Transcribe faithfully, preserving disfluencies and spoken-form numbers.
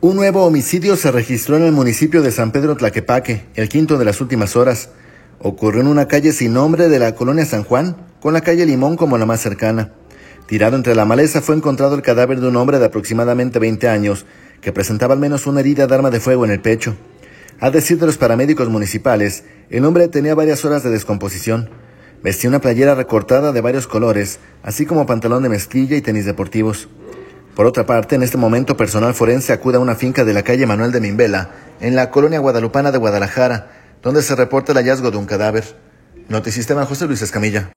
Un nuevo homicidio se registró en el municipio de San Pedro Tlaquepaque, el quinto de las últimas horas. Ocurrió en una calle sin nombre de la colonia San Juan, con la calle Limón como la más cercana. Tirado entre la maleza fue encontrado el cadáver de un hombre de aproximadamente veinte años, que presentaba al menos una herida de arma de fuego en el pecho. A decir de los paramédicos municipales, el hombre tenía varias horas de descomposición. Vestía una playera recortada de varios colores, así como pantalón de mezclilla y tenis deportivos. Por otra parte, en este momento, personal forense acude a una finca de la calle Manuel de Mimbela, en la colonia guadalupana de Guadalajara, donde se reporta el hallazgo de un cadáver. Notisistema, José Luis Escamilla.